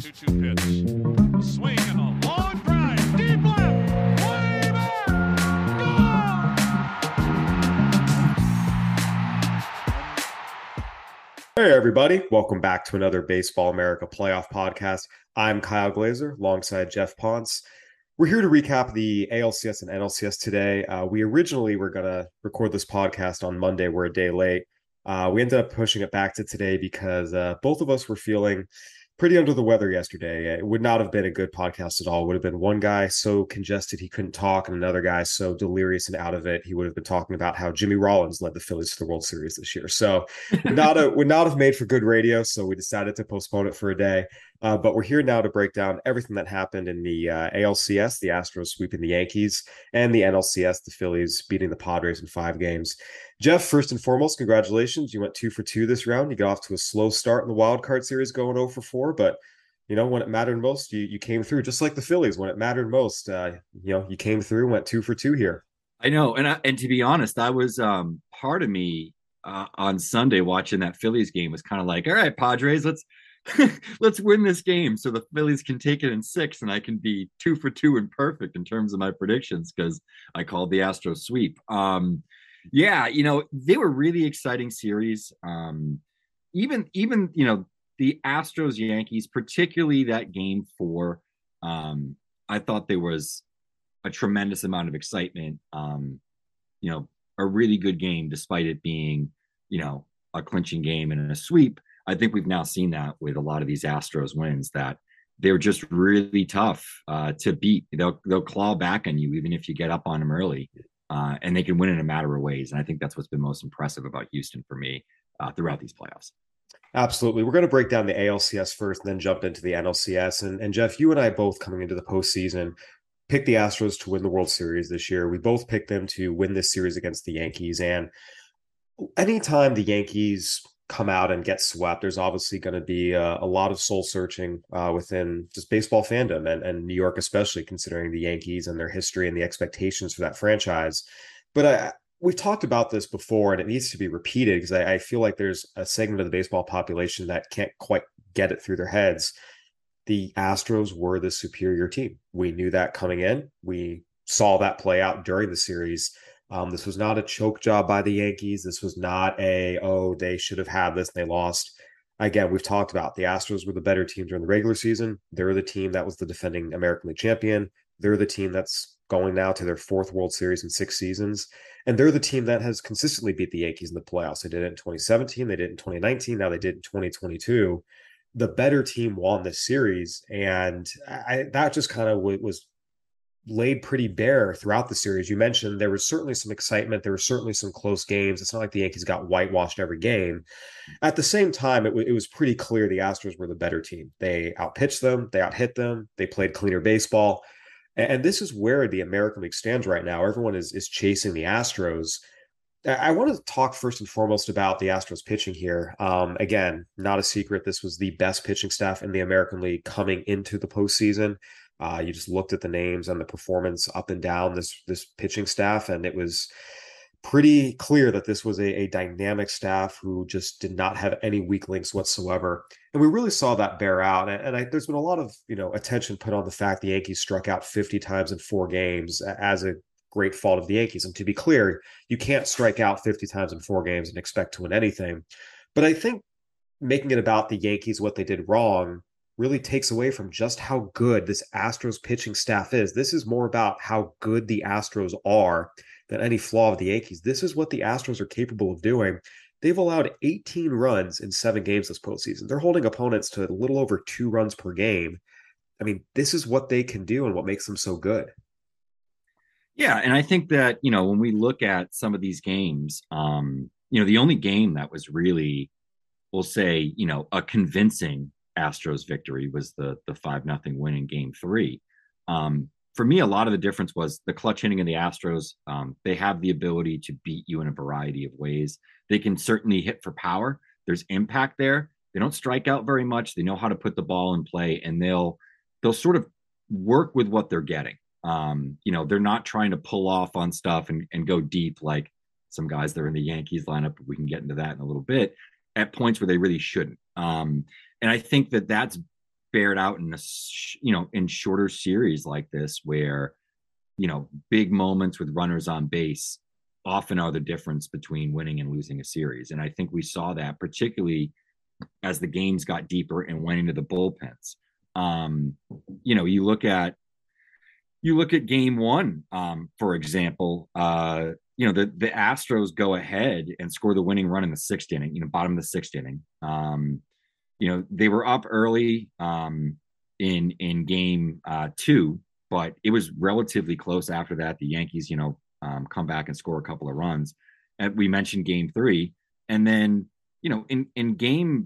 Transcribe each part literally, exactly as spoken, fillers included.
two two pitch. A swing and a long drive. Deep left. Way back. Gone! Hey, everybody. Welcome back to another Baseball America playoff podcast. I'm Kyle Glazer alongside Jeff Ponce. We're here to recap the A L C S and N L C S today. Uh, we originally were going to record this podcast on Monday. We're a day late. Uh, we ended up pushing it back to today because uh, both of us were feeling pretty under the weather yesterday. It would not have been a good podcast at all. It would have been one guy so congested he couldn't talk and another guy so delirious and out of it he would have been talking about how Jimmy Rollins led the Phillies to the World Series this year. So not a, would not have made for good radio, so we decided to postpone it for a day. Uh, but we're here now to break down everything that happened in the uh, A L C S, the Astros sweeping the Yankees, and the N L C S, the Phillies beating the Padres in five games. Jeff, first and foremost, congratulations. You went two for two this round. You got off to a slow start in the wild card series going oh for four, but you know, when it mattered most, you you came through, just like the Phillies. When it mattered most, uh, you know, you came through, went two for two here. I know. And I, and to be honest, I was um, part of me uh, on Sunday watching that Phillies game was kind of like, all right, Padres, let's let's win this game so the Phillies can take it in six and I can be two for two and perfect in terms of my predictions because I called the Astros sweep. Um, yeah, you know, they were really exciting series. Um, even, even, you know, the Astros Yankees, particularly that game four, um, I thought there was a tremendous amount of excitement. Um, you know, a really good game despite it being, you know, a clinching game and a sweep. I think we've now seen that with a lot of these Astros wins that they're just really tough uh, to beat. They'll they'll claw back on you even if you get up on them early, uh, and they can win in a matter of ways. And I think that's what's been most impressive about Houston for me uh, throughout these playoffs. Absolutely. We're going to break down the A L C S first and then jump into the N L C S. And, and Jeff, you and I both coming into the postseason picked the Astros to win the World Series this year. We both picked them to win this series against the Yankees. And anytime the Yankees come out and get swept, there's obviously going to be a, a lot of soul searching uh, within just baseball fandom and, and New York, especially considering the Yankees and their history and the expectations for that franchise. But I, we've talked about this before and it needs to be repeated because I, I feel like there's a segment of the baseball population that can't quite get it through their heads. The Astros were the superior team. We knew that coming in. We saw that play out during the series. Um, this was not a choke job by the Yankees. This was not a, oh, they should have had this and they lost. Again, we've talked about the Astros were the better team during the regular season. They're the team that was the defending American League champion. They're the team that's going now to their fourth World Series in six seasons. And they're the team that has consistently beat the Yankees in the playoffs. They did it in twenty seventeen. They did it in twenty nineteen. Now they did it in twenty twenty-two. The better team won this series. And I, that just kind of w- was laid pretty bare throughout the series. You mentioned there was certainly some excitement. There were certainly some close games. It's not like the Yankees got whitewashed every game. At the same time, it, w- it was pretty clear the Astros were the better team. They outpitched them. They outhit them. They played cleaner baseball. And, and this is where the American League stands right now. Everyone is, is chasing the Astros. I, I want to talk first and foremost about the Astros pitching here. Um, again, not a secret. This was the best pitching staff in the American League coming into the postseason. Uh, you just looked at the names and the performance up and down this this pitching staff, and it was pretty clear that this was a, a dynamic staff who just did not have any weak links whatsoever. And we really saw that bear out. And, and I, there's been a lot of you know attention put on the fact the Yankees struck out fifty times in four games as a great fault of the Yankees. And to be clear, you can't strike out fifty times in four games and expect to win anything. But I think making it about the Yankees, what they did wrong, really takes away from just how good this Astros pitching staff is. This is more about how good the Astros are than any flaw of the Yankees. This is what the Astros are capable of doing. They've allowed eighteen runs in seven games this postseason. They're holding opponents to a little over two runs per game. I mean, this is what they can do and what makes them so good. Yeah, and I think that, you know, when we look at some of these games, um, you know, the only game that was really, we'll say, you know, a convincing Astros victory was the the five nothing win in game three. Um, for me, a lot of the difference was the clutch hitting of the Astros. Um, they have the ability to beat you in a variety of ways. They can certainly hit for power. There's impact there. They don't strike out very much. They know how to put the ball in play, and they'll they'll sort of work with what they're getting. Um, you know, they're not trying to pull off on stuff and, and go deep like some guys that are in the Yankees lineup. We can get into that in a little bit at points where they really shouldn't. Um, and I think that that's bear it out in a, you know, in shorter series like this where, you know, big moments with runners on base often are the difference between winning and losing a series. And I think we saw that particularly as the games got deeper and went into the bullpens. Um, you know, you look at you look at game one, um, for example, uh, you know, the the Astros go ahead and score the winning run in the sixth inning, you know, bottom of the sixth inning. Um, you know, they were up early um, in in game uh, two, but it was relatively close after that. The Yankees, you know, um, come back and score a couple of runs. And we mentioned game three, and then you know, in in game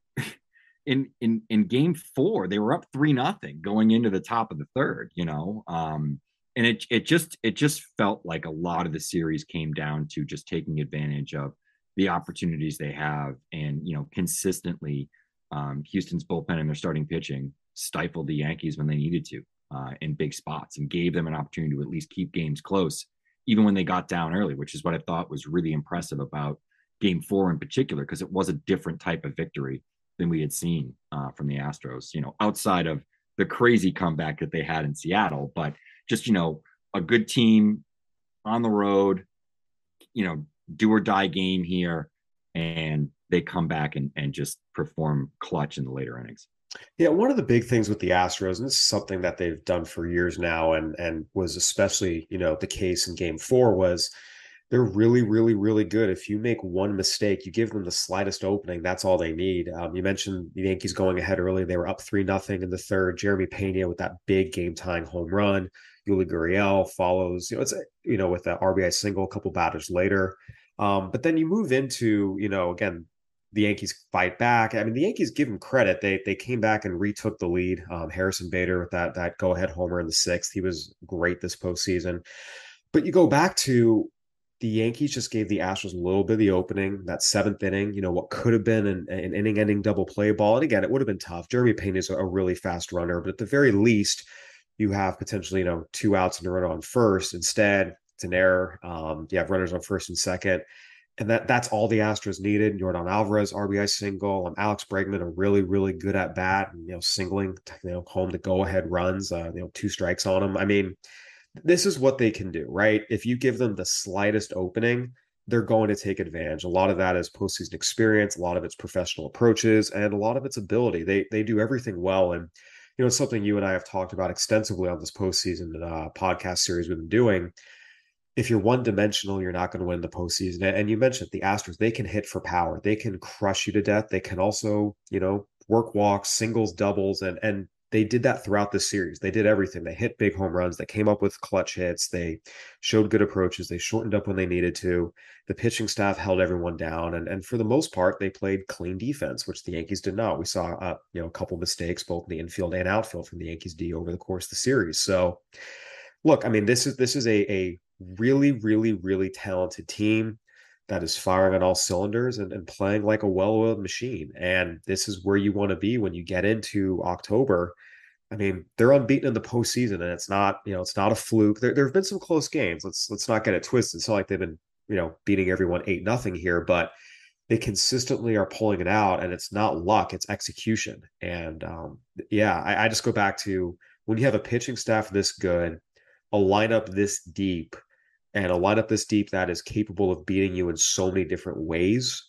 in in in game four, they were up three nothing going into the top of the third. You know, um, and it it just it just felt like a lot of the series came down to just taking advantage of the opportunities they have, and you know, consistently, um, Houston's bullpen and their starting pitching stifled the Yankees when they needed to uh, in big spots and gave them an opportunity to at least keep games close, even when they got down early, which is what I thought was really impressive about game four in particular, because it was a different type of victory than we had seen uh, from the Astros, you know, outside of the crazy comeback that they had in Seattle, but just, you know, a good team on the road, you know, do or die game here. And they come back and, and just perform clutch in the later innings. Yeah, one of the big things with the Astros, and this is something that they've done for years now, and and was especially, you know, the case in game four, was they're really, really, really good. If you make one mistake, you give them the slightest opening, that's all they need. Um, you mentioned the Yankees going ahead early. They were up three nothing in the third. Jeremy Pena with that big game-tying home run. Yuli Gurriel follows, you know, it's, you know, with the R B I single a couple batters later. Um, but then you move into, you know, again, the Yankees fight back. I mean, the Yankees give them credit. They they came back and retook the lead. Um, Harrison Bader with that that go ahead homer in the sixth. He was great this postseason. But you go back to the Yankees just gave the Astros a little bit of the opening, that seventh inning, you know, what could have been an, an inning-ending double play ball. And again, it would have been tough. Jeremy Payne is a really fast runner, but at the very least, you have potentially, you know, two outs and a runner on first. Instead, it's an error. Um, you have runners on first and second. And that that's all the Astros needed. Jordan Alvarez, R B I single. Um, Alex Bregman, a really, really good at bat, and, you know, singling, you know, home to go ahead runs, uh, you know, two strikes on him. I mean, this is what they can do, right? If you give them the slightest opening, they're going to take advantage. A lot of that is postseason experience, a lot of it's professional approaches, and a lot of it's ability. They they do everything well. And, you know, it's something you and I have talked about extensively on this postseason uh, podcast series we've been doing. If you're one dimensional, you're not going to win the postseason. And you mentioned the Astros, they can hit for power. They can crush you to death. They can also, you know, work walks, singles, doubles, and and they did that throughout the series. They did everything. They hit big home runs. They came up with clutch hits. They showed good approaches. They shortened up when they needed to. The pitching staff held everyone down. And, and for the most part, they played clean defense, which the Yankees did not. We saw uh, you know, a couple mistakes, both in the infield and outfield from the Yankees D over the course of the series. So look, I mean, this is this is a, a really, really, really talented team that is firing on all cylinders and, and playing like a well-oiled machine. And this is where you want to be when you get into October. I mean, they're unbeaten in the postseason, and it's not, you know, it's not a fluke. There, there have been some close games. Let's let's not get it twisted. It's not like they've been, you know, beating everyone eight nothing here, but they consistently are pulling it out, and it's not luck, it's execution. And um, yeah, I, I just go back to when you have a pitching staff this good, a lineup this deep, and a lineup this deep that is capable of beating you in so many different ways.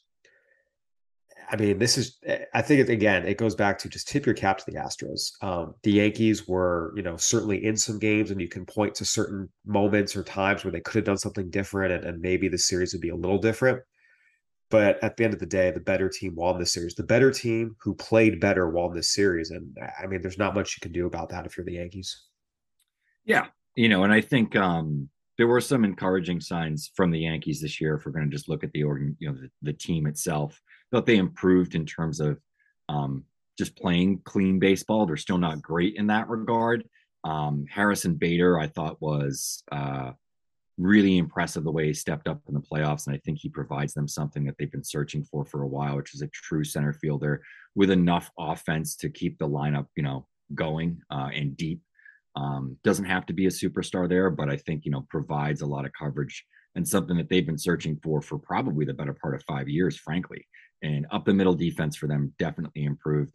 I mean, this is, I think, it, again, it goes back to just tip your cap to the Astros. Um, the Yankees were, you know, certainly in some games, and you can point to certain moments or times where they could have done something different, and, and maybe the series would be a little different. But at the end of the day, the better team won this series. The better team who played better won this series. And I mean, there's not much you can do about that if you're the Yankees. Yeah. You know, and I think, um, there were some encouraging signs from the Yankees this year. If we're going to just look at the organ, you know, the, the team itself, I thought they improved in terms of um, just playing clean baseball. They're still not great in that regard. Um, Harrison Bader, I thought, was uh, really impressive the way he stepped up in the playoffs, and I think he provides them something that they've been searching for for a while, which is a true center fielder with enough offense to keep the lineup, you know, going uh, and deep. Um, doesn't have to be a superstar there, but I think, you know, provides a lot of coverage and something that they've been searching for for probably the better part of five years, frankly. And up the middle defense for them definitely improved.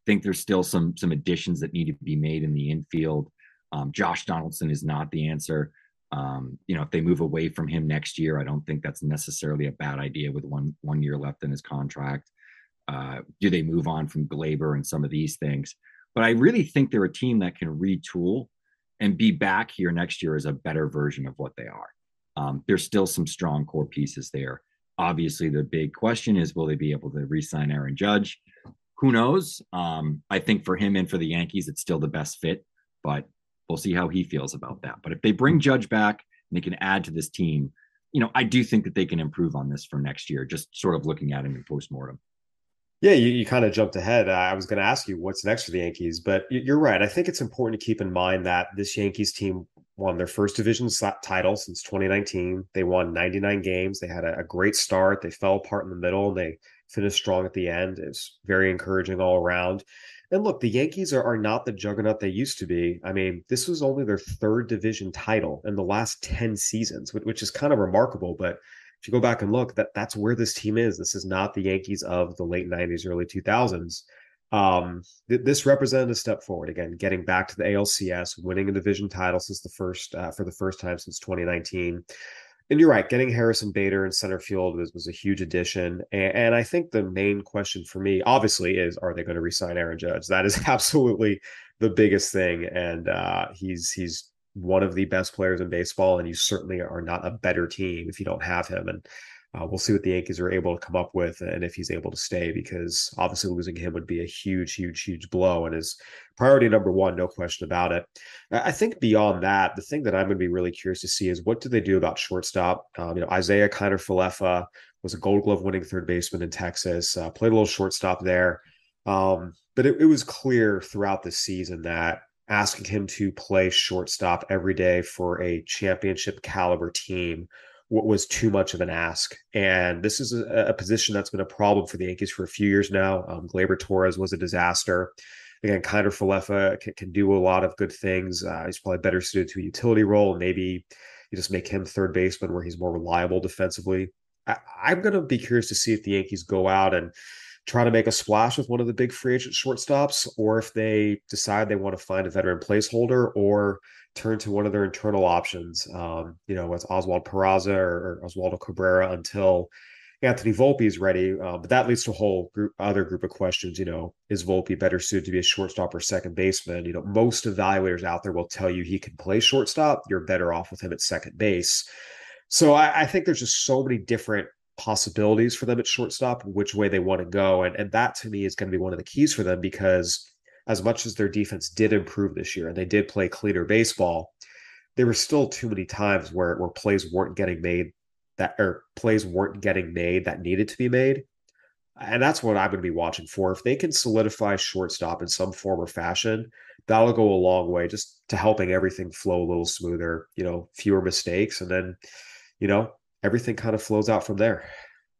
think there's still some some additions that need to be made in the infield. Um, Josh Donaldson is not the answer. Um, you know, if they move away from him next year, I don't think that's necessarily a bad idea with one one year left in his contract. Uh, do they move on from Glaber and some of these things? But I really think they're a team that can retool and be back here next year as a better version of what they are. Um, there's still some strong core pieces there. Obviously, the big question is, will they be able to re-sign Aaron Judge? Who knows? Um, I think for him and for the Yankees, it's still the best fit, but we'll see how he feels about that. But if they bring Judge back and they can add to this team, you know, I do think that they can improve on this for next year, just sort of looking at him in postmortem. Yeah, you, you kind of jumped ahead. Uh, I was going to ask you what's next for the Yankees, but you're right. I think it's important to keep in mind that this Yankees team won their first division title since twenty nineteen. They won ninety-nine games. They had a, a great start. They fell apart in the middle and they finished strong at the end. It's very encouraging all around. And look, the Yankees are, are not the juggernaut they used to be. I mean, this was only their third division title in the last ten seasons, which, which is kind of remarkable. But if you go back and look, that that's where this team is. This is not the Yankees of the late nineties, early two thousands. Um, th- this represented a step forward again, getting back to the A L C S, winning a division title since the first uh, for the first time since twenty nineteen. And you're right, getting Harrison Bader in center field was, was a huge addition. And, and I think the main question for me, obviously, is are they going to re-sign Aaron Judge? That is absolutely the biggest thing. And uh, he's he's one of the best players in baseball, and you certainly are not a better team if you don't have him. And uh, we'll see what the Yankees are able to come up with and if he's able to stay, because obviously losing him would be a huge, huge, huge blow and is priority number one, no question about it. I think beyond that, the thing that I'm going to be really curious to see is what do they do about shortstop? Um, you know, Isaiah Kiner-Falefa was a Gold Glove winning third baseman in Texas, uh, played a little shortstop there. Um, but it, it was clear throughout the season that asking him to play shortstop every day for a championship caliber team what was too much of an ask. And this is a, a position that's been a problem for the Yankees for a few years now. Um, Gleyber Torres was a disaster. Again, Kiner-Falefa can, can do a lot of good things. Uh, he's probably better suited to a utility role. Maybe you just make him third baseman where he's more reliable defensively. I, I'm going to be curious to see if the Yankees go out and try to make a splash with one of the big free agent shortstops, or if they decide they want to find a veteran placeholder or turn to one of their internal options. Um, you know, it's Oswald Peraza or, or Oswaldo Cabrera until Anthony Volpe is ready. Uh, but that leads to a whole group, other group of questions. You know, is Volpe better suited to be a shortstop or second baseman? You know, most evaluators out there will tell you he can play shortstop. You're better off with him at second base. So I, I think there's just so many different possibilities for them at shortstop, which way they want to go. And, and that to me is going to be one of the keys for them, because as much as their defense did improve this year and they did play cleaner baseball, there were still too many times where, where plays weren't getting made that or plays weren't getting made that needed to be made. And that's what I'm going to be watching for. If they can solidify shortstop in some form or fashion, that'll go a long way just to helping everything flow a little smoother, you know, fewer mistakes. And then, you know, everything kind of flows out from there.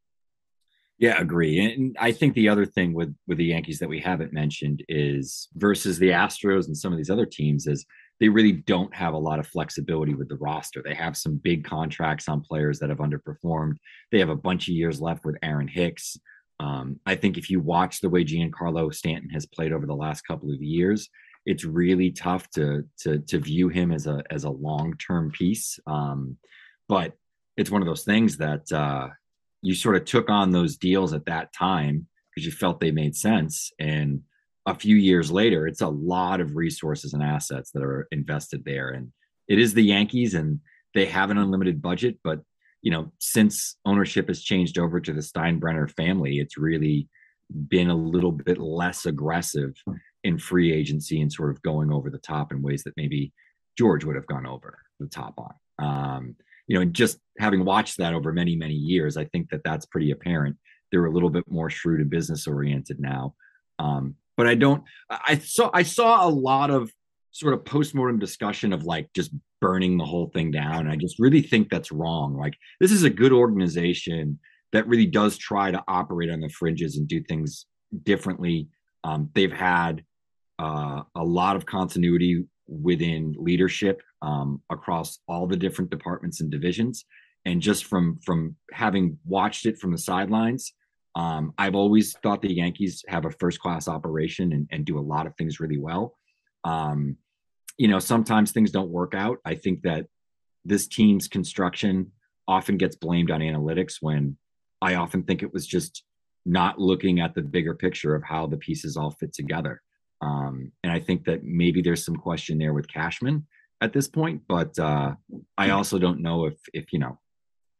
Yeah, agree. And I think the other thing with with the Yankees that we haven't mentioned is versus the Astros and some of these other teams is they really don't have a lot of flexibility with the roster. They have some big contracts on players that have underperformed. They have a bunch of years left with Aaron Hicks. Um, I think if you watch the way Giancarlo Stanton has played over the last couple of years, it's really tough to to to view him as a as a long-term piece. Um, but it's one of those things that uh, you sort of took on those deals at that time because you felt they made sense. And a few years later, it's a lot of resources and assets that are invested there. And it is the Yankees and they have an unlimited budget, but you know, since ownership has changed over to the Steinbrenner family, it's really been a little bit less aggressive in free agency and sort of going over the top in ways that maybe George would have gone over the top on. Um, you know, and just having watched that over many, many years, I think that that's pretty apparent. They're a little bit more shrewd and business oriented now. Um, but I don't, I saw, I saw a lot of sort of postmortem discussion of like just burning the whole thing down. And I just really think that's wrong. Like this is a good organization that really does try to operate on the fringes and do things differently. Um, they've had uh, a lot of continuity within leadership um, across all the different departments and divisions. And just from from having watched it from the sidelines, Um, I've always thought the Yankees have a first-class operation and, and do a lot of things really well. Um, you know, sometimes things don't work out. I think that this team's construction often gets blamed on analytics when I often think it was just not looking at the bigger picture of how the pieces all fit together. Um, and I think that maybe there's some question there with Cashman at this point, but uh, I also don't know if, if you know,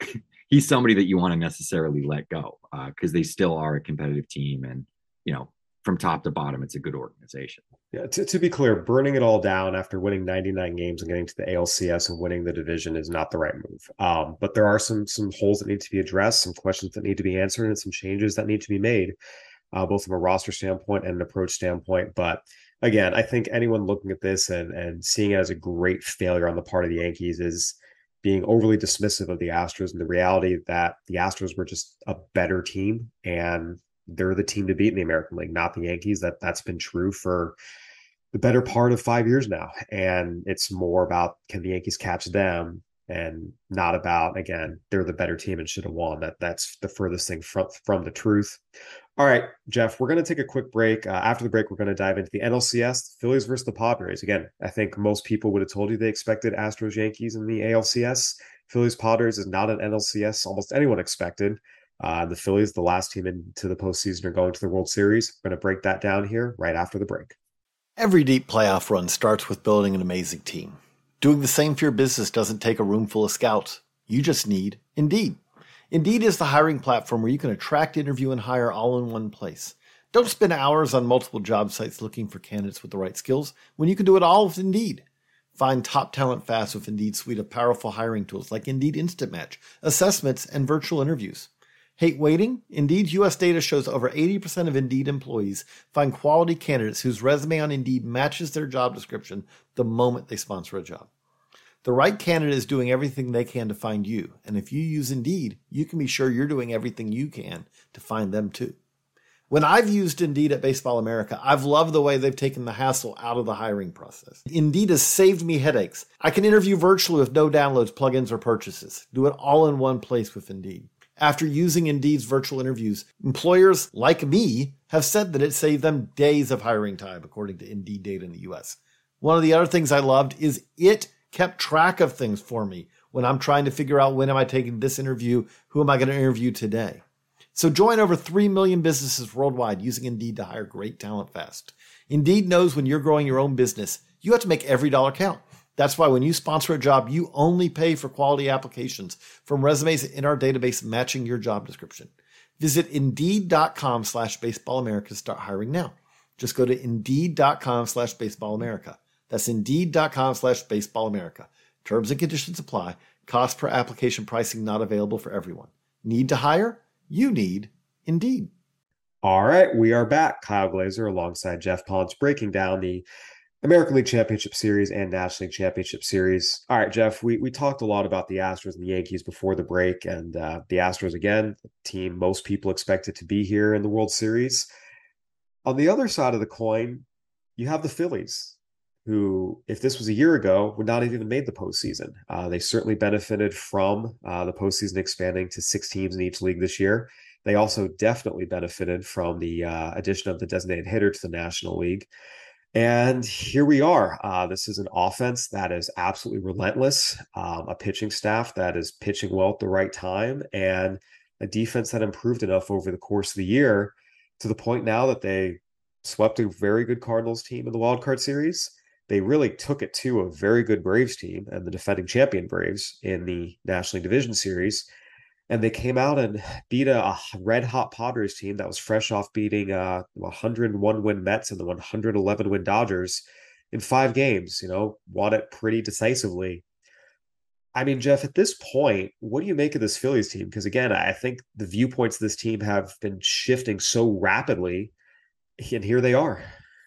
he's somebody that you want to necessarily let go because uh, they still are a competitive team. And, you know, from top to bottom, it's a good organization. Yeah, to, to be clear, burning it all down after winning ninety-nine games and getting to the A L C S and winning the division is not the right move. Um, but there are some some holes that need to be addressed, some questions that need to be answered, and some changes that need to be made, uh, both from a roster standpoint and an approach standpoint. But again, I think anyone looking at this and and seeing it as a great failure on the part of the Yankees is being overly dismissive of the Astros and the reality that the Astros were just a better team and they're the team to beat in the American League, not the Yankees. That that's been true for the better part of five years now. And it's more about, can the Yankees catch them, and not about, again, they're the better team and should have won. That that's the furthest thing from, from the truth. All right, Jeff, we're going to take a quick break. Uh, after the break, we're going to dive into the N L C S, the Phillies versus the Padres. Again, I think most people would have told you they expected Astros Yankees in the A L C S. Phillies Padres is not an N L C S almost anyone expected. Uh, the Phillies, the last team into the postseason, are going to the World Series. We're going to break that down here right after the break. Every deep playoff run starts with building an amazing team. Doing the same for your business doesn't take a room full of scouts. You just need Indeed. Indeed is the hiring platform where you can attract, interview, and hire all in one place. Don't spend hours on multiple job sites looking for candidates with the right skills when you can do it all with Indeed. Find top talent fast with Indeed's suite of powerful hiring tools like Indeed Instant Match, assessments, and virtual interviews. Hate waiting? Indeed's U S data shows over eighty percent of Indeed employees find quality candidates whose resume on Indeed matches their job description the moment they sponsor a job. The right candidate is doing everything they can to find you, and if you use Indeed, you can be sure you're doing everything you can to find them too. When I've used Indeed at Baseball America, I've loved the way they've taken the hassle out of the hiring process. Indeed has saved me headaches. I can interview virtually with no downloads, plugins, or purchases. Do it all in one place with Indeed. After using Indeed's virtual interviews, employers like me have said that it saved them days of hiring time, according to Indeed data in the U S. One of the other things I loved is it kept track of things for me when I'm trying to figure out, when am I taking this interview? Who am I going to interview today? So join over three million businesses worldwide using Indeed to hire great talent fast. Indeed knows when you're growing your own business, you have to make every dollar count. That's why when you sponsor a job, you only pay for quality applications from resumes in our database matching your job description. Visit Indeed.com slash Baseball America to start hiring now. Just go to Indeed.com slash Baseball America. That's Indeed.com slash Baseball America. Terms and conditions apply. Cost per application pricing not available for everyone. Need to hire? You need Indeed. All right, we are back. Kyle Glazer alongside Jeff Ponce breaking down the American League Championship Series and National League Championship Series. All right, Jeff, we we talked a lot about the Astros and the Yankees before the break, and uh, the Astros, again, the team most people expected to be here in the World Series. On the other side of the coin, you have the Phillies, who, if this was a year ago, would not have even made the postseason. Uh, they certainly benefited from uh, the postseason expanding to six teams in each league this year. They also definitely benefited from the uh, addition of the designated hitter to the National League. And here we are. Uh, this is an offense that is absolutely relentless, um, a pitching staff that is pitching well at the right time, and a defense that improved enough over the course of the year to the point now that they swept a very good Cardinals team in the Wild Card Series. They really took it to a very good Braves team and the defending champion Braves in the National League Division Series. And they came out and beat a, a red-hot Padres team that was fresh off beating uh, one hundred one win Mets and the one hundred eleven win Dodgers in five games, you know, won it pretty decisively. I mean, Jeff, at this point, what do you make of this Phillies team? Because, again, I think the viewpoints of this team have been shifting so rapidly, and here they are.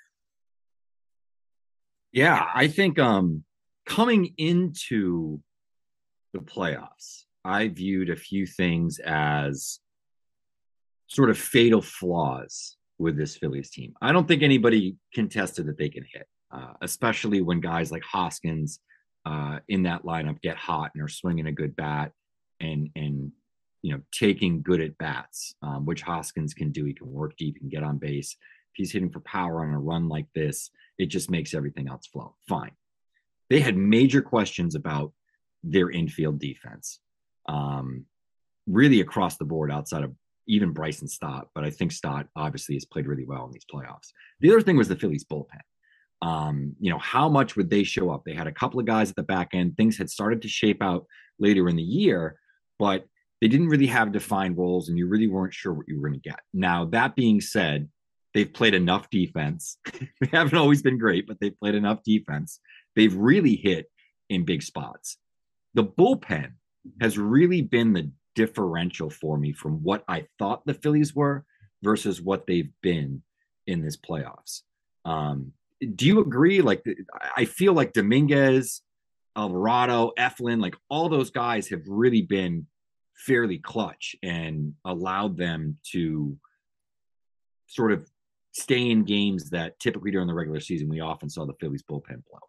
Yeah, I think um, coming into the playoffs, I viewed a few things as sort of fatal flaws with this Phillies team. I don't think anybody contested that they can hit, uh, especially when guys like Hoskins uh, in that lineup get hot and are swinging a good bat and and you know, taking good at bats, um, which Hoskins can do. He can work deep, he can get on base. If he's hitting for power on a run like this, it just makes everything else flow. Fine. They had major questions about their infield defense, um, really across the board outside of even Bryson Stott. But I think Stott obviously has played really well in these playoffs. The other thing was the Phillies bullpen. Um, you know, how much would they show up? They had a couple of guys at the back end. Things had started to shape out later in the year, but they didn't really have defined roles, and you really weren't sure what you were going to get. Now, that being said, they've played enough defense. They haven't always been great, but they've played enough defense. They've really hit in big spots. The bullpen has really been the differential for me from what I thought the Phillies were versus what they've been in this playoffs. Um, do you agree? Like, I feel like Dominguez, Alvarado, Eflin, like all those guys have really been fairly clutch and allowed them to sort of stay in games that typically during the regular season, we often saw the Phillies bullpen blow.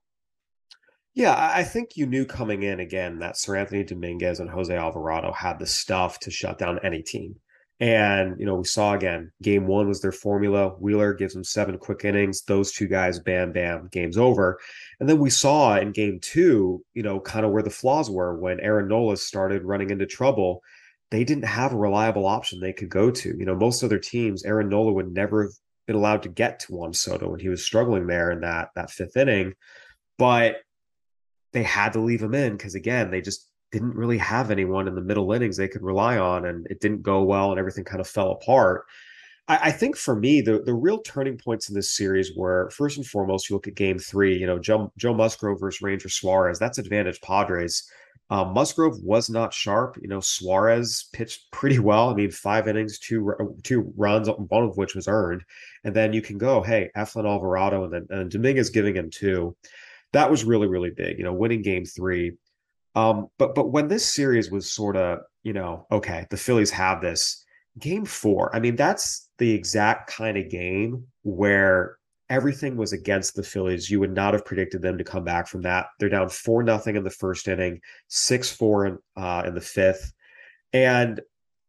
Yeah, I think you knew coming in again that Seranthony Dominguez and Jose Alvarado had the stuff to shut down any team. And, you know, we saw again, game one was their formula. Wheeler gives them seven quick innings. Those two guys, bam, bam, game's over. And then we saw in game two, you know, kind of where the flaws were when Aaron Nola started running into trouble. They didn't have a reliable option they could go to. You know, most other teams, Aaron Nola would never have been allowed to get to Juan Soto when he was struggling there in that, that fifth inning. But they had to leave him in because, again, they just didn't really have anyone in the middle innings they could rely on, and it didn't go well, and everything kind of fell apart. I, I think for me, the, the real turning points in this series were, first and foremost, you look at game three, you know, Joe, Joe Musgrove versus Ranger Suarez. That's advantage Padres. Um, Musgrove was not sharp. You know, Suarez pitched pretty well. I mean, five innings, two two runs, one of which was earned. And then you can go, hey, Eflin, Alvarado, and then and Dominguez giving him two. That was really, really big, you know, winning game three. Um, but but when this series was sort of, you know, okay, the Phillies have this, game four, I mean, that's the exact kind of game where everything was against the Phillies. You would not have predicted them to come back from that. They're down four nothing in the first inning, six four in, uh, in the fifth. And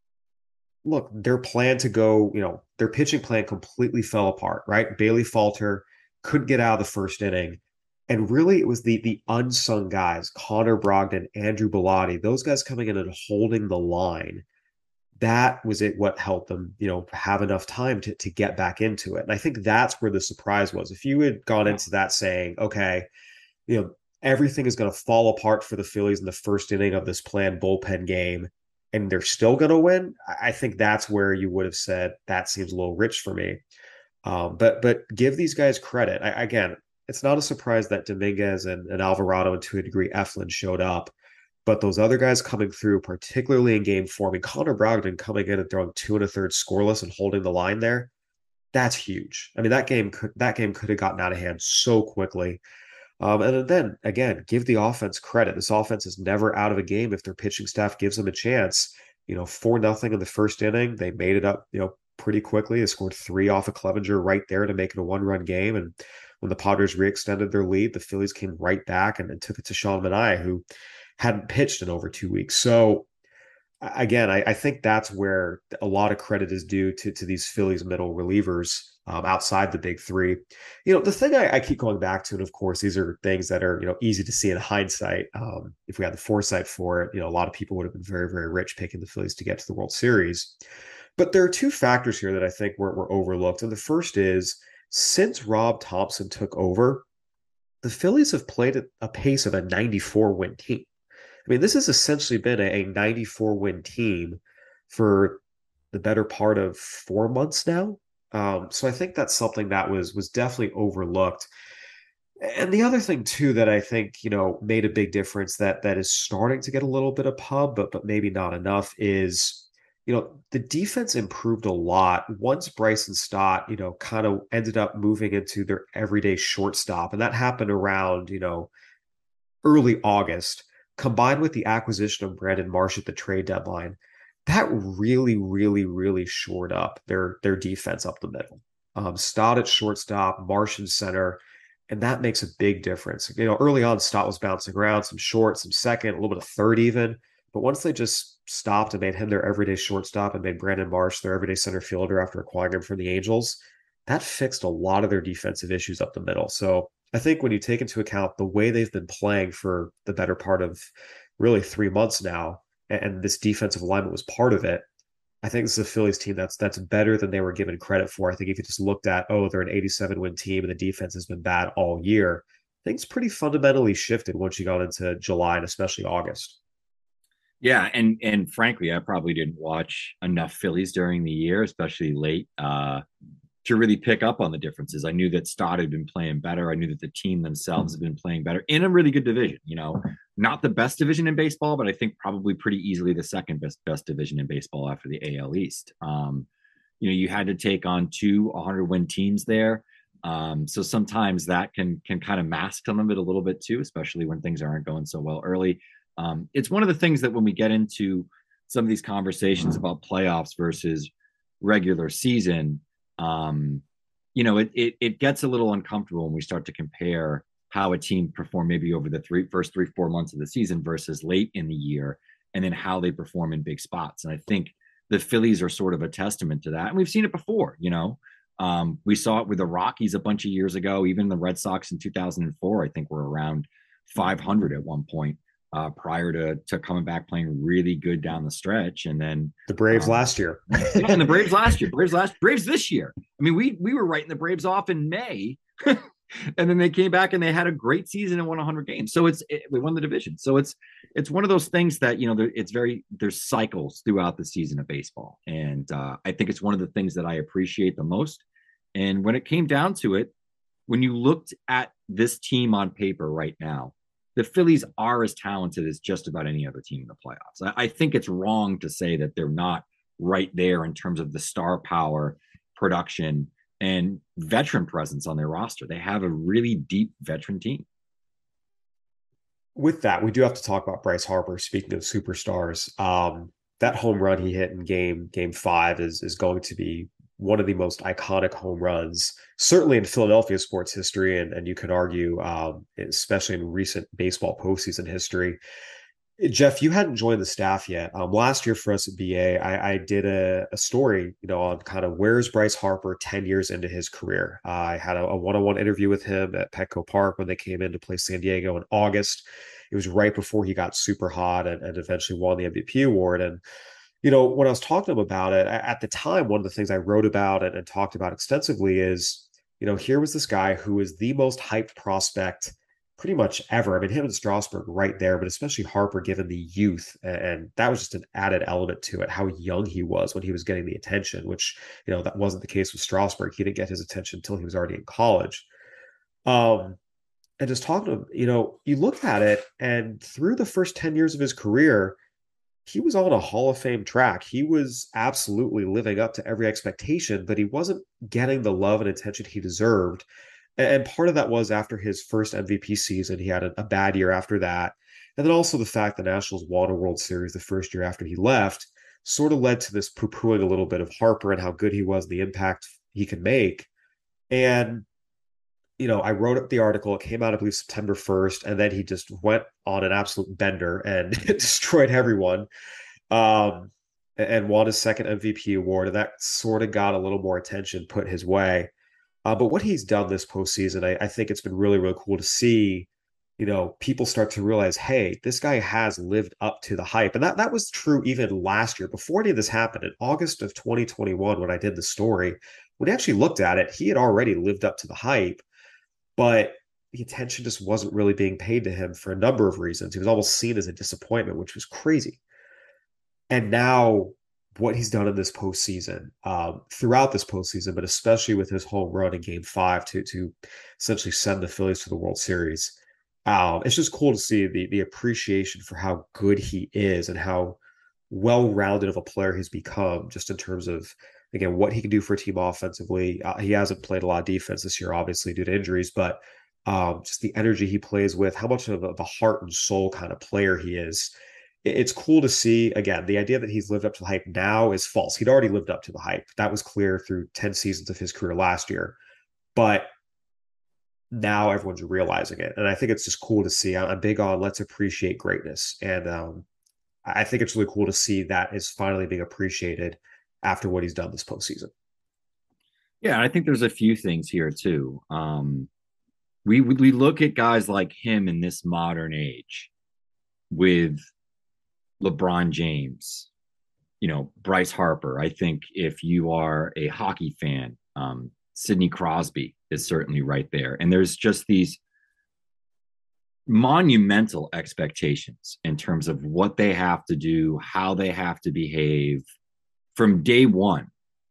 look, their plan to go, you know, their pitching plan completely fell apart, right? Bailey Falter couldn't get out of the first inning. And really, it was the the unsung guys, Connor Brogdon, Andrew Bellotti, those guys coming in and holding the line. That was it, what helped them, you know, have enough time to, to get back into it. And I think that's where the surprise was. If you had gone into that saying, okay, you know, everything is going to fall apart for the Phillies in the first inning of this planned bullpen game, and they're still going to win, I think that's where you would have said, that seems a little rich for me. Um, but but give these guys credit. I, again, it's not a surprise that Dominguez and, and Alvarado, and to a degree, Eflin showed up. But those other guys coming through, particularly in game four, I mean, Connor Brogdon coming in and throwing two and a third scoreless and holding the line there, that's huge. I mean, that game could that game could have gotten out of hand so quickly. Um, and then, again, give the offense credit. This offense is never out of a game if their pitching staff gives them a chance. You know, four nothing in the first inning. They made it up, you know, pretty quickly. They scored three off of Clevenger right there to make it a one-run game. And when the Padres re-extended their lead, the Phillies came right back and, and took it to Sean Manaea, who hadn't pitched in over two weeks. So again, I, I think that's where a lot of credit is due to, to these Phillies middle relievers um, outside the big three. You know, the thing I, I keep going back to, and of course, these are things that are, you know, easy to see in hindsight. Um, if we had the foresight for it, you know, a lot of people would have been very, very rich picking the Phillies to get to the World Series. But there are two factors here that I think were, were overlooked. And the first is, since Rob Thompson took over, the Phillies have played at a pace of a ninety-four win team. I mean, this has essentially been a ninety-four win team for the better part of four months now. Um, so I think that's something that was was definitely overlooked. And the other thing too that I think, you know, made a big difference that that is starting to get a little bit of pub, but but maybe not enough, is, you know, the defense improved a lot once Bryson Stott, you know, kind of ended up moving into their everyday shortstop. And that happened around, you know, early August, combined with the acquisition of Brandon Marsh at the trade deadline. That really, really, really shored up their, their defense up the middle. Um, Stott at shortstop, Marsh in center, and that makes a big difference. You know, early on, Stott was bouncing around, some short, some second, a little bit of third even. But once they just stopped and made him their everyday shortstop and made Brandon Marsh their everyday center fielder after acquiring him from the Angels, that fixed a lot of their defensive issues up the middle. So I think when you take into account the way they've been playing for the better part of really three months now, and this defensive alignment was part of it, I think this is a Phillies team that's that's better than they were given credit for. I think if you just looked at, oh, they're an eighty-seven win team and the defense has been bad all year, things pretty fundamentally shifted once you got into July and especially August. Yeah, and and frankly, I probably didn't watch enough Phillies during the year, especially late, uh, to really pick up on the differences. I knew that Stott had been playing better. I knew that the team themselves had been playing better in a really good division. You know, not the best division in baseball, but I think probably pretty easily the second best best division in baseball after the A L East. Um, you know, you had to take on two one hundred win teams there. Um, so sometimes that can can kind of mask some of it a little bit too, especially when things aren't going so well early. Um, it's one of the things that when we get into some of these conversations about playoffs versus regular season, um, you know, it, it it gets a little uncomfortable when we start to compare how a team performed maybe over the three first three, four months of the season versus late in the year, and then how they perform in big spots. And I think the Phillies are sort of a testament to that. And we've seen it before, you know. Um, we saw it with the Rockies a bunch of years ago. Even the Red Sox in two thousand four, I think, were around five hundred at one point. Uh, prior to to coming back playing really good down the stretch, and then the Braves um, last year, and the Braves last year, Braves last Braves this year. I mean, we we were writing the Braves off in May, and then they came back and they had a great season and won one hundred games. So it's it, we won the division. So it's it's one of those things that, you know, there, it's very there's cycles throughout the season of baseball, and uh, I think it's one of the things that I appreciate the most. And when it came down to it, when you looked at this team on paper right now, the Phillies are as talented as just about any other team in the playoffs. I, I think it's wrong to say that they're not right there in terms of the star power, production, and veteran presence on their roster. They have a really deep veteran team. With that, we do have to talk about Bryce Harper. Speaking of superstars, um, that home run he hit in game game five is is going to be one of the most iconic home runs, certainly in Philadelphia sports history, and, and you could argue, um, especially in recent baseball postseason history. Jeff, you hadn't joined the staff yet. Um, last year for us at B A, I, I did a, a story, you know, on kind of where's Bryce Harper ten years into his career. Uh, I had a, a one-on-one interview with him at Petco Park when they came in to play San Diego in August. It was right before he got super hot and, and eventually won the M V P award. And you know, when I was talking to him about it, at the time, one of the things I wrote about and, and talked about extensively is, you know, here was this guy who is the most hyped prospect pretty much ever. I mean, him and Strasburg right there, but especially Harper, given the youth. And that was just an added element to it, how young he was when he was getting the attention, which, you know, that wasn't the case with Strasburg. He didn't get his attention until he was already in college. Um, and just talking to him, you know, you look at it, and through the first ten years of his career, he was on a Hall of Fame track. He was absolutely living up to every expectation, but he wasn't getting the love and attention he deserved. And part of that was after his first M V P season, he had a, a bad year after that. And then also the fact the Nationals won a World Series the first year after he left sort of led to this poo-pooing a little bit of Harper and how good he was, the impact he could make. And you know, I wrote up the article. It came out, I believe, September first, and then he just went on an absolute bender and destroyed everyone, um, and won his second M V P award. And that sort of got a little more attention put his way. Uh, but what he's done this postseason, I, I think it's been really, really cool to see. You know, people start to realize, hey, this guy has lived up to the hype, and that that was true even last year before any of this happened in August of twenty twenty-one when I did the story. When he actually looked at it, he had already lived up to the hype. But the attention just wasn't really being paid to him for a number of reasons. He was almost seen as a disappointment, which was crazy. And now what he's done in this postseason, um, throughout this postseason, but especially with his home run in game five to, to essentially send the Phillies to the World Series, um, it's just cool to see the, the appreciation for how good he is and how well-rounded of a player he's become, just in terms of, again, what he can do for a team offensively. Uh, he hasn't played a lot of defense this year, obviously, due to injuries, but um, just the energy he plays with, how much of a, the heart and soul kind of player he is. It, it's cool to see. Again, the idea that he's lived up to the hype now is false. He'd already lived up to the hype. That was clear through ten seasons of his career last year. But now everyone's realizing it. And I think it's just cool to see. I'm big on let's appreciate greatness. And um, I think it's really cool to see that is finally being appreciated after what he's done this postseason. Yeah, I think there's a few things here too. Um, we we look at guys like him in this modern age with LeBron James, you know, Bryce Harper. I think if you are a hockey fan, um, Sidney Crosby is certainly right there. And there's just these monumental expectations in terms of what they have to do, how they have to behave from day one.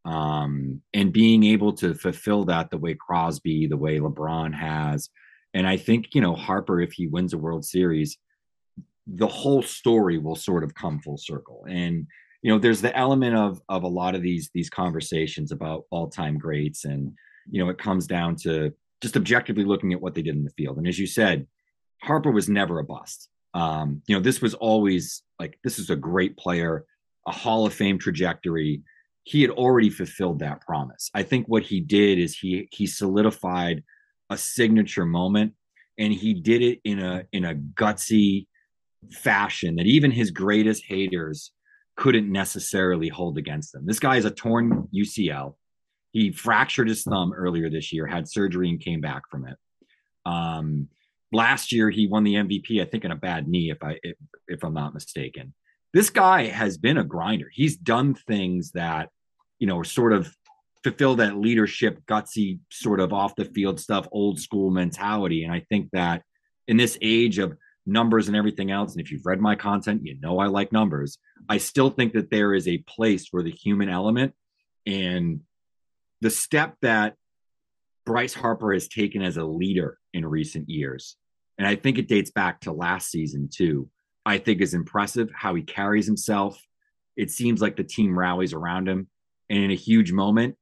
Um, and being able to fulfill that the way Crosby, the way LeBron has. And I think, you know, Harper, if he wins a World Series, the whole story will sort of come full circle. And, you know, there's the element of of a lot of these these conversations about all-time greats. And, you know, it comes down to just objectively looking at what they did in the field. And as you said, Harper was never a bust. Um, you know, this was always like, this is a great player, a Hall of Fame trajectory. He had already fulfilled that promise. I think what he did is he he solidified a signature moment, and he did it in a in a gutsy fashion that even his greatest haters couldn't necessarily hold against him. This guy is a torn U C L. He fractured his thumb earlier this year, had surgery, and came back from it. Um, last year, he won the M V P, I think, in a bad knee, if I if, if I'm not mistaken. This guy has been a grinder. He's done things that, you know, sort of fulfill that leadership, gutsy, sort of off the field stuff, old school mentality. And I think that in this age of numbers and everything else, and if you've read my content, you know I like numbers, I still think that there is a place for the human element. And the step that Bryce Harper has taken as a leader in recent years, and I think it dates back to last season too, I think is impressive how he carries himself. It seems like the team rallies around him. And in a huge moment,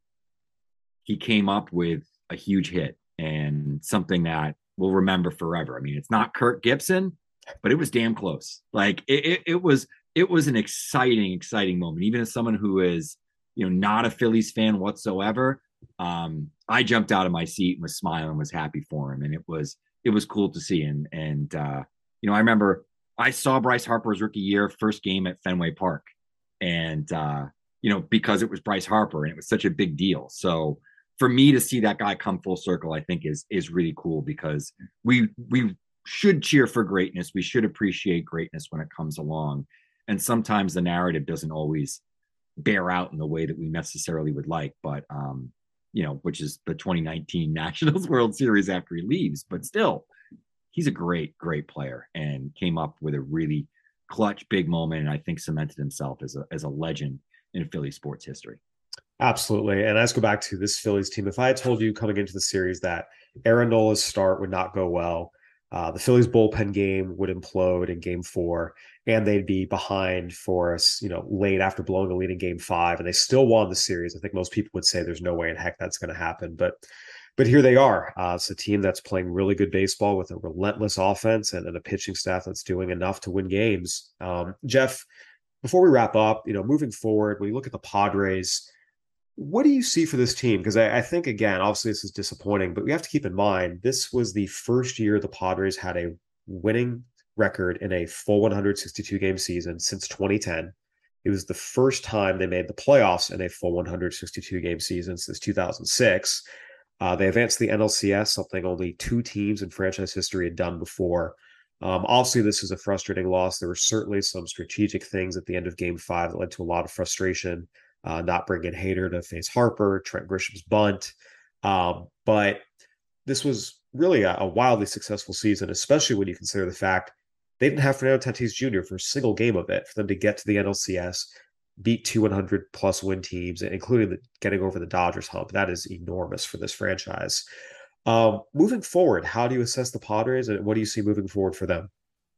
he came up with a huge hit and something that we'll remember forever. I mean, it's not Kirk Gibson, but it was damn close. Like it, it, it was, it was an exciting, exciting moment. Even as someone who is, you know, not a Phillies fan whatsoever, um, I jumped out of my seat and was smiling, was happy for him. And it was, it was cool to see. And, and, uh, you know, I remember I saw Bryce Harper's rookie year, first game at Fenway Park. And, uh, you know, because it was Bryce Harper and it was such a big deal. So for me to see that guy come full circle, I think is, is really cool, because we, we should cheer for greatness. We should appreciate greatness when it comes along. And sometimes the narrative doesn't always bear out in the way that we necessarily would like, but, um, you know, which is the twenty nineteen Nationals World Series after he leaves, but still, he's a great, great player and came up with a really clutch, big moment. And I think cemented himself as a, as a legend in Philly sports history. Absolutely. And let's go back to this Phillies team. If I had told you coming into the series that Aaron Nola's start would not go well, uh, the Phillies bullpen game would implode in game four, and they'd be behind for us, you know, late after blowing a lead in game five, and they still won the series, I think most people would say there's no way in heck that's going to happen. But But here they are. Uh, it's a team that's playing really good baseball with a relentless offense and, and a pitching staff that's doing enough to win games. Um, Jeff, before we wrap up, you know, moving forward, when you look at the Padres, what do you see for this team? Because I, I think, again, obviously this is disappointing, but we have to keep in mind, this was the first year the Padres had a winning record in a full one hundred sixty-two game season since twenty ten. It was the first time they made the playoffs in a full one hundred sixty-two game season since two thousand six. Uh, they advanced to the N L C S, something only two teams in franchise history had done before. Um, obviously, this is a frustrating loss. There were certainly some strategic things at the end of game five that led to a lot of frustration, uh, not bringing Hader to face Harper, Trent Grisham's bunt. Um, but this was really a, a wildly successful season, especially when you consider the fact they didn't have Fernando Tatis Junior for a single game of it. For them to get to the N L C S, beat two hundred plus win teams, including the, getting over the Dodgers hump. That is enormous for this franchise. Um, moving forward, how do you assess the Padres, and what do you see moving forward for them?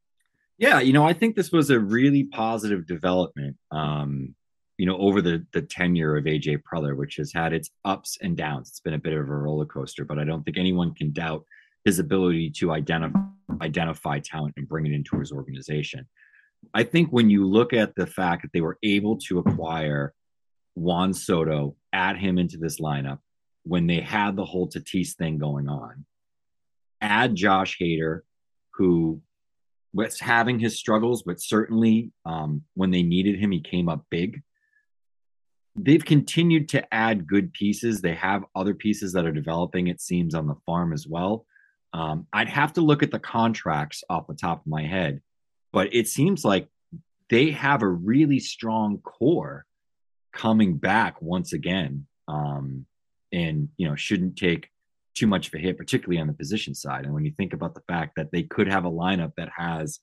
Yeah, you know, I think this was a really positive development, um, you know, over the the tenure of A J Preller, which has had its ups and downs. It's been a bit of a roller coaster, but I don't think anyone can doubt his ability to identify identify talent and bring it into his organization. I think when you look at the fact that they were able to acquire Juan Soto, add him into this lineup when they had the whole Tatis thing going on, add Josh Hader, who was having his struggles, but certainly um, when they needed him, he came up big. They've continued to add good pieces. They have other pieces that are developing, it seems, on the farm as well. Um, I'd have to look at the contracts off the top of my head, but it seems like they have a really strong core coming back once again, um, and you know shouldn't take too much of a hit, particularly on the position side. And when you think about the fact that they could have a lineup that has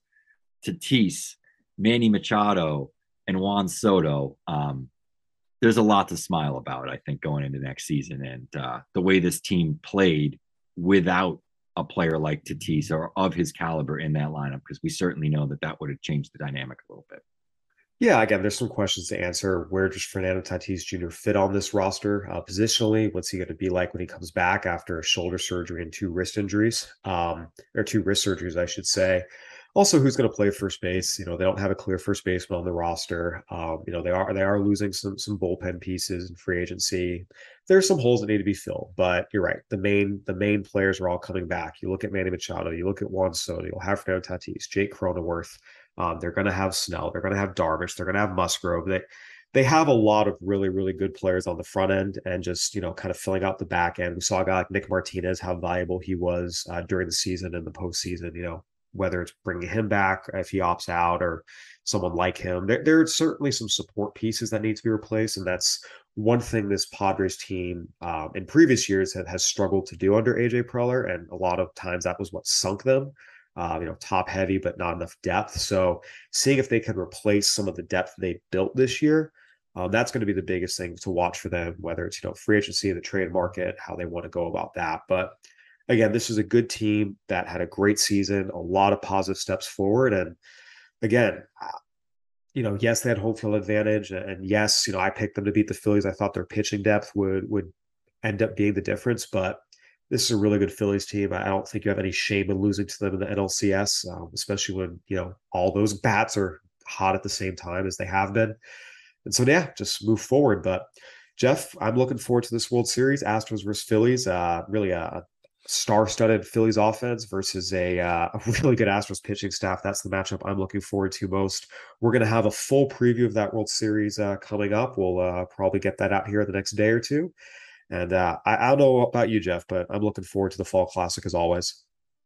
Tatis, Manny Machado, and Juan Soto, um, there's a lot to smile about, I think, going into next season. And uh, the way this team played without a player like Tatis or of his caliber in that lineup, because we certainly know that that would have changed the dynamic a little bit. Yeah, again, there's some questions to answer. Where does Fernando Tatis Junior fit on this roster uh, positionally? What's he going to be like when he comes back after a shoulder surgery and two wrist injuries, um, or two wrist surgeries, I should say? Also, who's going to play first base? You know, they don't have a clear first baseman on the roster. Um, you know, they are they are losing some some bullpen pieces in free agency. There's some holes that need to be filled, but you're right. The main the main players are all coming back. You look at Manny Machado, you look at Juan Soto, you'll have Fernando Tatis, Jake Cronenworth. Um, they're going to have Snell. They're going to have Darvish. They're going to have Musgrove. They they have a lot of really, really good players on the front end and just, you know, kind of filling out the back end. We saw a guy like Nick Martinez, how valuable he was uh, during the season and the postseason, you know, whether it's bringing him back if he opts out or someone like him. There, there are certainly some support pieces that need to be replaced. And that's one thing this Padres team um, in previous years have, has struggled to do under A J Preller. And a lot of times that was what sunk them. Uh, you know, top heavy, but not enough depth. So seeing if they can replace some of the depth they built this year, um, that's going to be the biggest thing to watch for them, whether it's, you know, free agency, the trade market, how they want to go about that. But again, this is a good team that had a great season, a lot of positive steps forward. And again, you know, yes, they had home field advantage. And yes, you know, I picked them to beat the Phillies. I thought their pitching depth would, would end up being the difference, but this is a really good Phillies team. I don't think you have any shame in losing to them in the N L C S, um, especially when, you know, all those bats are hot at the same time as they have been. And so, yeah, just move forward. But Jeff, I'm looking forward to this World Series, Astros versus Phillies. Uh, really a star-studded Phillies offense versus a, uh, a really good Astros pitching staff. That's the matchup I'm looking forward to most. We're going to have a full preview of that World Series uh, coming up. We'll uh, probably get that out here the next day or two. And uh, I, I don't know about you, Jeff, but I'm looking forward to the Fall Classic as always.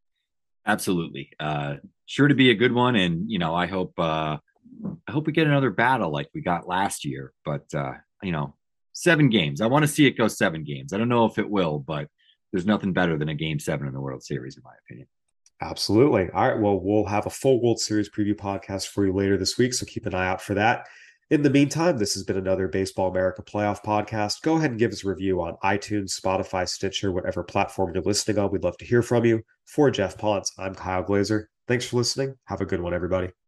Absolutely. Uh, sure to be a good one. And, you know, I hope uh, I hope we get another battle like we got last year. But, uh, you know, seven games. I want to see it go seven games. I don't know if it will, but there's nothing better than a game seven in the World Series, in my opinion. Absolutely. All right. Well, we'll have a full World Series preview podcast for you later this week, so keep an eye out for that. In the meantime, this has been another Baseball America Playoff podcast. Go ahead and give us a review on iTunes, Spotify, Stitcher, whatever platform you're listening on. We'd love to hear from you. For Jeff Ponce, I'm Kyle Glazer. Thanks for listening. Have a good one, everybody.